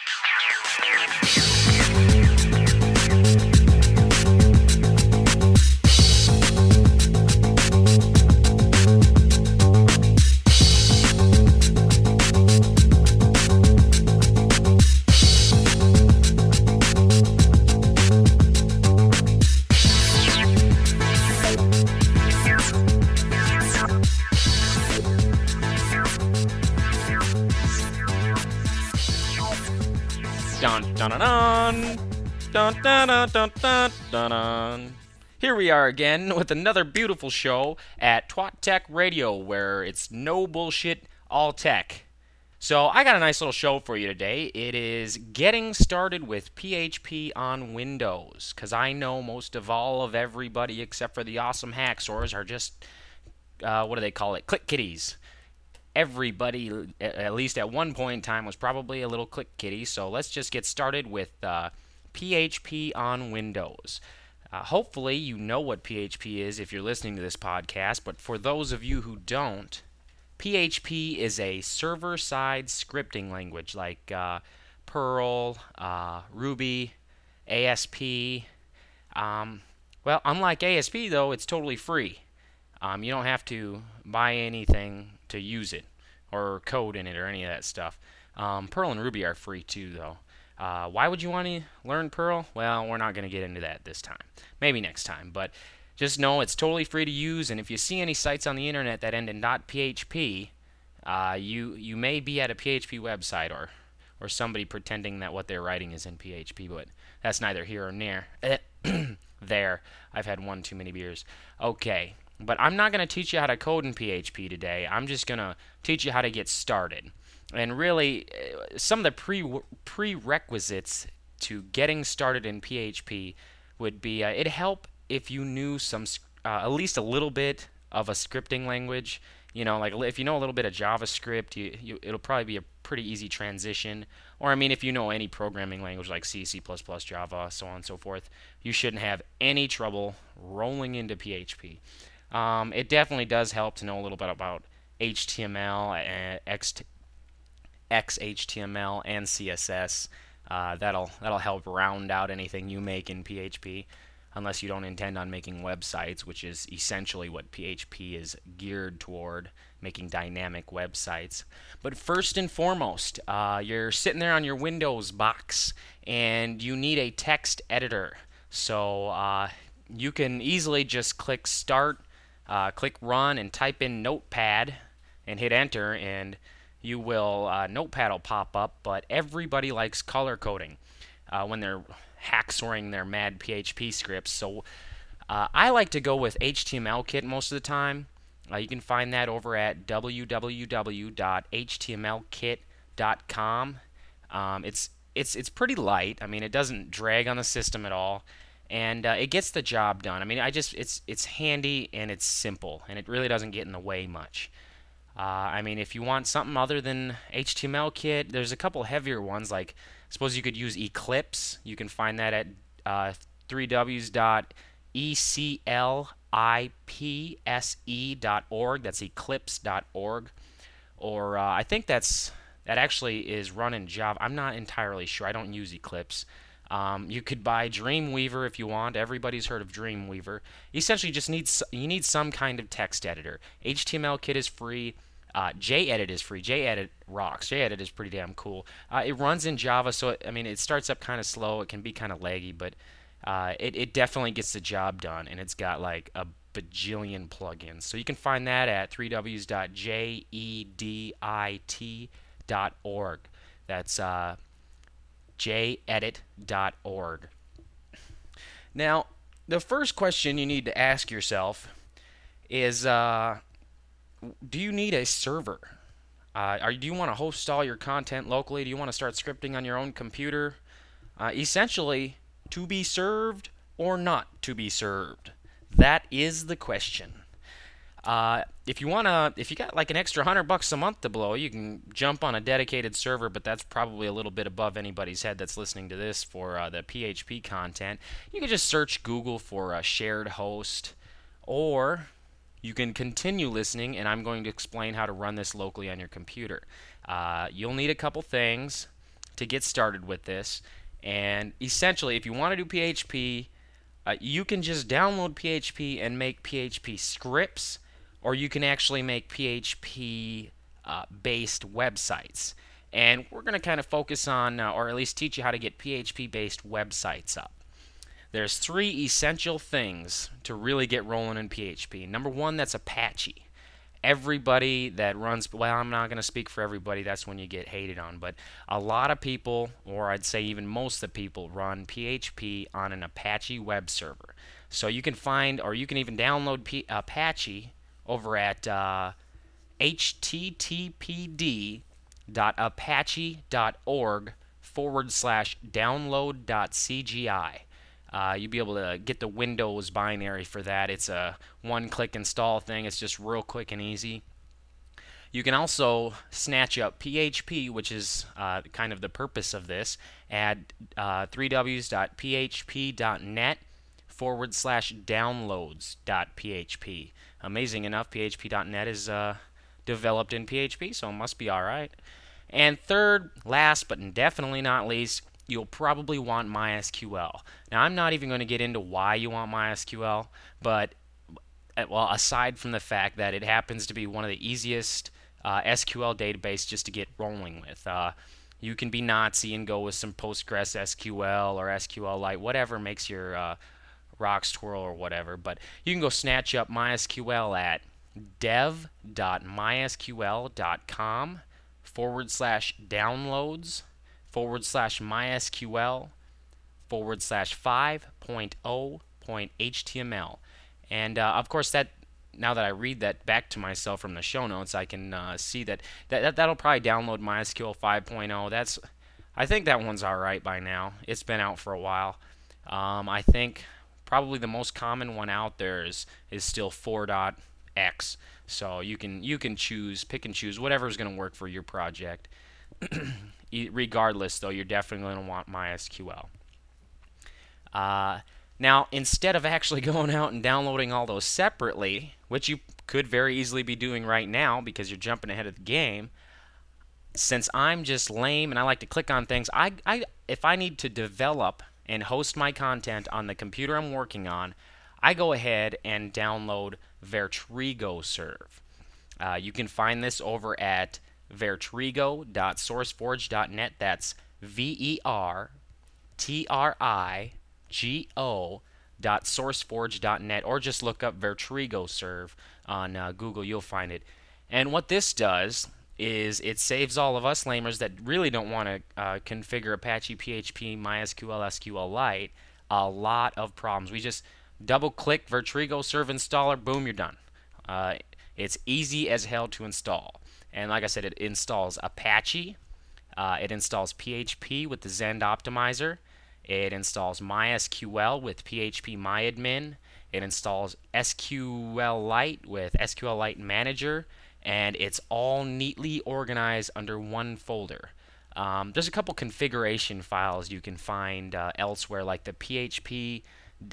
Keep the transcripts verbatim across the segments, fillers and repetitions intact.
Dun dun dun dun dun dun dun dun dun dun dun. Here we are again with another beautiful show at Twat Tech Radio, where it's no bullshit, all tech. So I got a nice little show for you today. It is getting started with P H P on Windows, because I know most of all of everybody except for the awesome hacksaws are just uh, what do they call it? Click kitties. Everybody, at least at one point in time, was probably a little click kitty. So let's just get started with uh, P H P on Windows. Uh, hopefully you know what P H P is if you're listening to this podcast, but for those of you who don't, P H P is a server-side scripting language like uh, Perl, uh, Ruby, A S P. Um, well, unlike A S P, though, it's totally free. Um, you don't have to buy anything to use it or code in it or any of that stuff. Um, Perl and Ruby are free too, though. Uh, why would you want to learn Perl? Well, we're not going to get into that this time. Maybe next time, but just know it's totally free to use, and if you see any sites on the internet that end in .php, uh, you you may be at a P H P website or or somebody pretending that what they're writing is in P H P, but that's neither here or near. There, I've had one too many beers. Okay. But I'm not going to teach you how to code in P H P today. I'm just going to teach you how to get started. And really, some of the pre prerequisites to getting started in P H P would be, uh, it'd help if you knew some, uh, at least a little bit of a scripting language. You know, like if you know a little bit of JavaScript, you, you, it'll probably be a pretty easy transition. Or, I mean, if you know any programming language like C, C++, Java, so on and so forth, you shouldn't have any trouble rolling into P H P. Um, it definitely does help to know a little bit about H T M L, and X, X H T M L, and C S S. Uh, that'll that'll help round out anything you make in P H P, unless you don't intend on making websites, which is essentially what P H P is geared toward, making dynamic websites. But first and foremost, uh, you're sitting there on your Windows box, and you need a text editor. So uh, you can easily just click Start. Uh, click Run and type in Notepad and hit Enter, and you will uh, Notepad will pop up. But everybody likes color coding uh, when they're hacksawing their mad P H P scripts. So uh, I like to go with H T M L Kit most of the time. Uh, you can find that over at w w w dot h t m l kit dot com. Um, it's it's it's pretty light. I mean, it doesn't drag on the system at all. And uh, it gets the job done. I mean, I just it's it's handy and it's simple, and it really doesn't get in the way much. Uh, I mean, if you want something other than H T M L Kit, there's a couple heavier ones. Like, suppose you could use Eclipse. You can find that at uh, three w dot eclipse dot org. That's eclipse dot org. Or uh, I think that's that actually is run in Java. I'm not entirely sure. I don't use Eclipse. Um, you could buy Dreamweaver if you want. Everybody's heard of Dreamweaver. You essentially just need you need some kind of text editor. H T M L Kit is free. Uh, JEdit is free. JEdit rocks. JEdit is pretty damn cool. Uh, it runs in Java, so it, I mean it starts up kind of slow. It can be kind of laggy, but uh, it it definitely gets the job done, and it's got like a bajillion plugins. So you can find that at three w dot jedit dot org. That's uh, jedit dot org. Now, the first question you need to ask yourself is, uh, do you need a server? Uh, are, do you want to host all your content locally? Do you want to start scripting on your own computer? Uh, essentially, to be served or not to be served? That is the question. Uh, if you wanna, if you got like an extra hundred bucks a month to blow, you can jump on a dedicated server, but that's probably a little bit above anybody's head that's listening to this for uh, the P H P content. You can just search Google for a shared host, or you can continue listening, and I'm going to explain how to run this locally on your computer. Uh, you'll need a couple things. to get started with this. And essentially, if you want to do P H P, uh, you can just download P H P and make P H P scripts, or you can actually make P H P uh, based websites. And we're going to kind of focus on, uh, or at least teach you how to get P H P based websites up. There's three essential things to really get rolling in P H P. Number one, that's Apache. Everybody that runs, well, I'm not going to speak for everybody, that's when you get hated on, but a lot of people, or I'd say even most of the people, run P H P on an Apache web server. So you can find, or you can even download P- Apache over at uh, httpd.apache.org forward slash download.cgi. Uh, you'll be able to get the Windows binary for that. It's a one-click install thing. It's just real quick and easy. You can also snatch up P H P, which is uh, kind of the purpose of this, at uh, www.php.net forward slash downloads.php. Amazing enough, P H P dot net is uh, developed in P H P, so it must be all right. And third, last but definitely not least, you'll probably want MySQL. Now, I'm not even going to get into why you want MySQL, but well, aside from the fact that it happens to be one of the easiest uh, S Q L database just to get rolling with. Uh, you can be Nazi and go with some Postgres S Q L or SQLite, whatever makes your uh, rocks twirl or whatever. But you can go snatch up MySQL at dev.mysql.com forward slash downloads forward slash MySQL forward slash 5.0.html. And uh, of course, that now that I read that back to myself from the show notes, I can uh, see that, that, that that'll probably download MySQL five point oh. That's, I think that one's all right by now. It's been out for a while. Um, I think probably the most common one out there is is still four dot x. So you can you can choose, pick and choose whatever's going to work for your project. Regardless, though, you're definitely going to want MySQL. Uh, now, instead of actually going out and downloading all those separately, which you could very easily be doing right now because you're jumping ahead of the game, since I'm just lame and I like to click on things, I, I if I need to develop and host my content on the computer I'm working on, I go ahead and download VertrigoServe. Uh, you can find this over at vertrigo dot sourceforge dot net. That's V E R T R I G O dot sourceforge dot net, or just look up VertrigoServe on uh, Google. You'll find it. And what this does is it saves all of us lamers that really don't want to uh, configure Apache, P H P, MySQL, SQLite a lot of problems. We just double-click VertrigoServe installer, boom, you're done. Uh, it's easy as hell to install. And like I said, it installs Apache, uh, it installs P H P with the Zend Optimizer, it installs MySQL with P H P MyAdmin, it installs SQLite with SQLite Manager, and it's all neatly organized under one folder. Um, there's a couple configuration files you can find uh, elsewhere, like the php.ini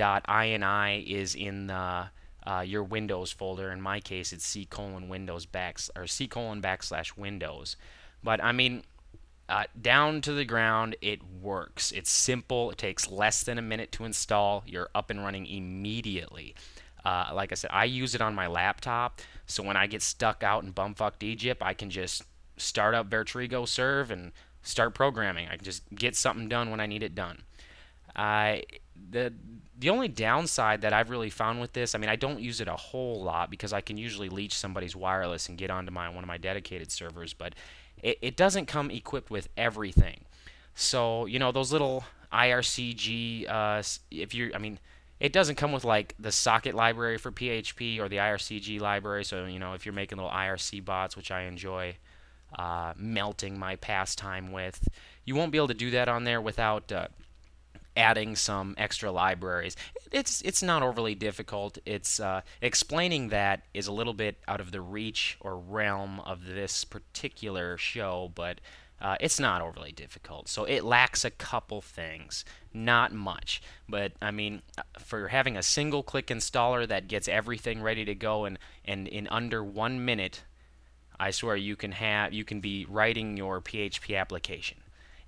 is in the Uh, your Windows folder. In my case, it's C colon Windows back or C colon backslash Windows. But I mean, uh, down to the ground, it works. It's simple. It takes less than a minute to install. You're up and running immediately. Uh, like I said, I use it on my laptop, so when I get stuck out in bumfucked Egypt, I can just start up VertrigoServe and start programming. I can just get something done when I need it done. I the the only downside that I've really found with this, I mean, I don't use it a whole lot because I can usually leech somebody's wireless and get onto my one of my dedicated servers, but it, it doesn't come equipped with everything. So, you know, those little I R C G, uh, if you're, I mean, it doesn't come with like the socket library for P H P or the I R C G library. So, you know, if you're making little I R C bots, which I enjoy uh, melting my pastime with, you won't be able to do that on there without uh, adding some extra libraries. It's it's not overly difficult. It's uh, explaining that is a little bit out of the reach or realm of this particular show, but uh, it's not overly difficult. So it lacks a couple things, not much. But I mean, for having a single-click installer that gets everything ready to go and and in under one minute, I swear you can have you can be writing your P H P application.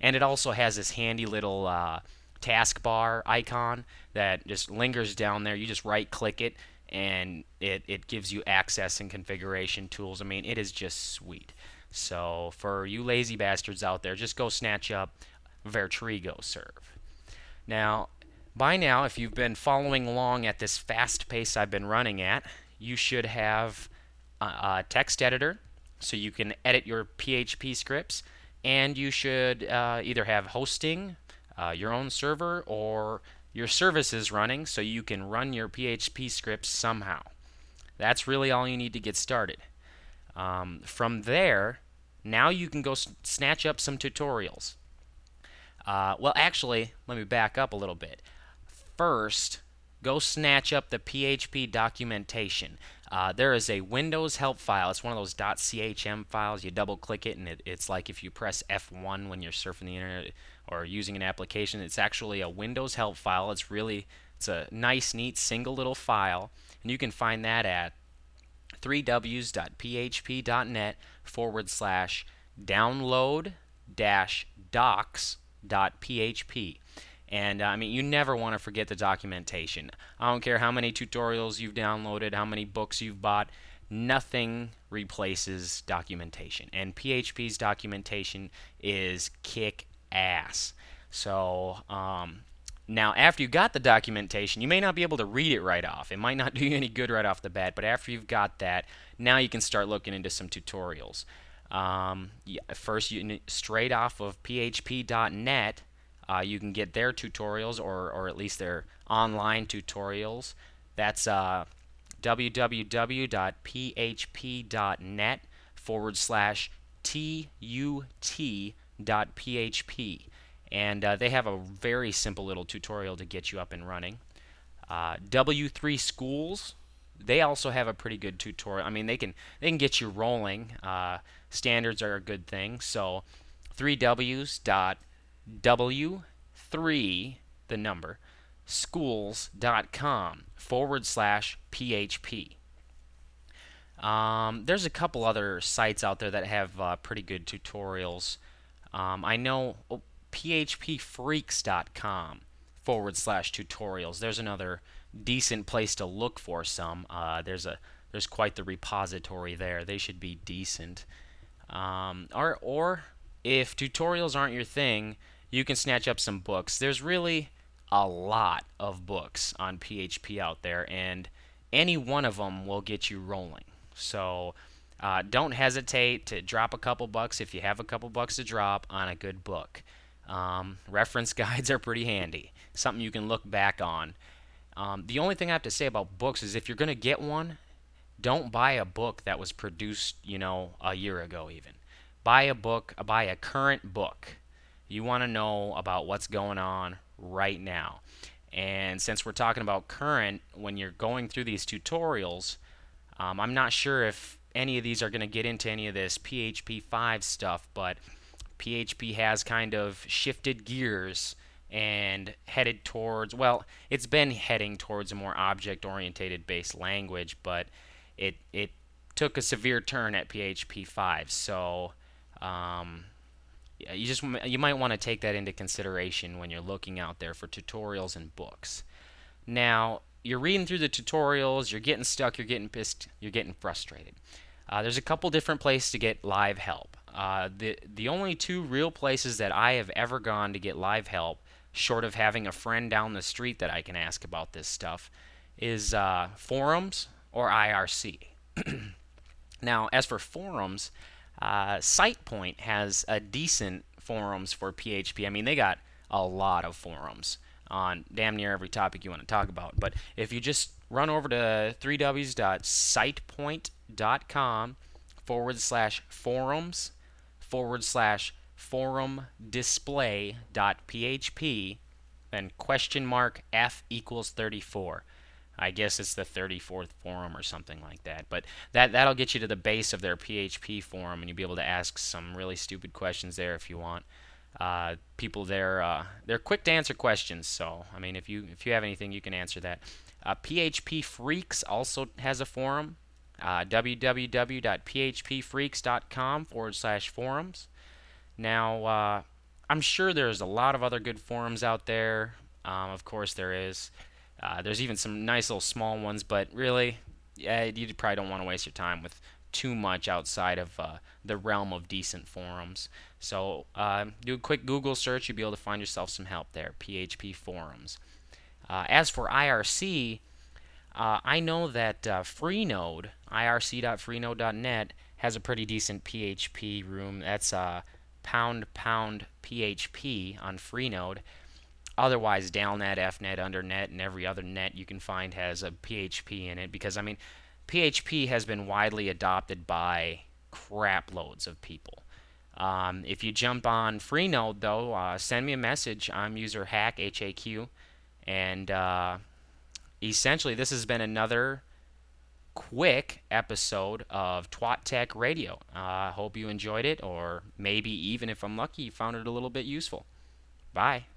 And it also has this handy little uh, taskbar icon that just lingers down there. You just right click it and it, it gives you access and configuration tools. I mean, it is just sweet. So for you lazy bastards out there, just go snatch up Vertrigo Serve. Now, by now, if you've been following along at this fast pace I've been running at, you should have a, a text editor so you can edit your P H P scripts, and you should uh, either have hosting, uh, your own server, or your services running so you can run your P H P scripts somehow. That's really all you need to get started. Um, from there, now you can go s- snatch up some tutorials. Uh, well, actually, let me back up a little bit. First, go snatch up the P H P documentation. Uh, there is a Windows help file. It's one of those .chm files. You double click it, and it, it's like if you press F one when you're surfing the internet or using an application. It's actually a Windows help file. It's really, it's a nice, neat, single little file, and you can find that at three w s dot p h p dot net forward slash download dash docs dot p h p. And uh, I mean, you never want to forget the documentation. I don't care how many tutorials you've downloaded, how many books you've bought, nothing replaces documentation. And P H P's documentation is kick ass. So, um, now after you got the documentation, you may not be able to read it right off. It might not do you any good right off the bat, but after you've got that, now you can start looking into some tutorials. Um, yeah, first, you straight off of p h p dot net, uh, you can get their tutorials, or, or at least their online tutorials. That's uh, w w w dot p h p dot net forward slash t u t dot p h p. And uh, they have a very simple little tutorial to get you up and running. Uh, W three Schools, they also have a pretty good tutorial. I mean, they can they can get you rolling. Uh, standards are a good thing. So, three W's dot W three, the number, schools dot com forward slash P H P. Um, there's a couple other sites out there that have uh, pretty good tutorials. Um, I know oh, p h p freaks dot com forward slash tutorials. There's another decent place to look for some. Uh, there's a there's quite the repository there. They should be decent. Um, or or if tutorials aren't your thing, you can snatch up some books. There's really a lot of books on P H P out there, and any one of them will get you rolling. So uh, don't hesitate to drop a couple bucks if you have a couple bucks to drop on a good book. Um, reference guides are pretty handy, something you can look back on. Um, the only thing I have to say about books is if you're going to get one, don't buy a book that was produced, you know, a year ago even. Buy a book, buy a current book. You want to know about what's going on right now. And since we're talking about current, when you're going through these tutorials, um, I'm not sure if any of these are going to get into any of this P H P five stuff, but P H P has kind of shifted gears and headed towards, well, it's been heading towards a more object-oriented based language, but it it took a severe turn at P H P five. So um, you just you might want to take that into consideration when you're looking out there for tutorials and books. Now, you're reading through the tutorials, you're getting stuck, you're getting pissed, you're getting frustrated. Uh, there's a couple different places to get live help. Uh, the the only two real places that I have ever gone to get live help, short of having a friend down the street that I can ask about this stuff, is uh, forums or I R C. Now, as for forums, uh, SitePoint has a decent forums for P H P. I mean, they got a lot of forums on damn near every topic you want to talk about. But if you just run over to three w s dot sitepoint dot com forward slash forums forward slash forum display dot p h p, then question mark F equals thirty-four. I guess it's the thirty-fourth forum or something like that. But that, that'll get you to the base of their P H P forum, and you'll be able to ask some really stupid questions there if you want. Uh, people there, uh, they're quick to answer questions. So, I mean, if you if you have anything, you can answer that. Uh, P H P Freaks also has a forum. Uh, w w w dot p h p freaks dot com forward slash forums. Now, uh, I'm sure there's a lot of other good forums out there. Um, of course, there is. Uh, there's even some nice little small ones, but really, yeah, you probably don't want to waste your time with too much outside of uh, the realm of decent forums. So uh, do a quick Google search, you'll be able to find yourself some help there. P H P forums. Uh, as for I R C, uh, I know that uh, Freenode, I R C dot freenode dot net, has a pretty decent P H P room. That's uh, pound pound P H P on Freenode. Otherwise, Dalnet, Fnet, Undernet, and every other net you can find has a P H P in it because, I mean, P H P has been widely adopted by crap loads of people. Um, if you jump on Freenode, though, uh, send me a message. I'm user hack, H A Q. And uh, essentially, this has been another quick episode of Twat Tech Radio. I uh, hope you enjoyed it, or maybe even if I'm lucky, you found it a little bit useful. Bye.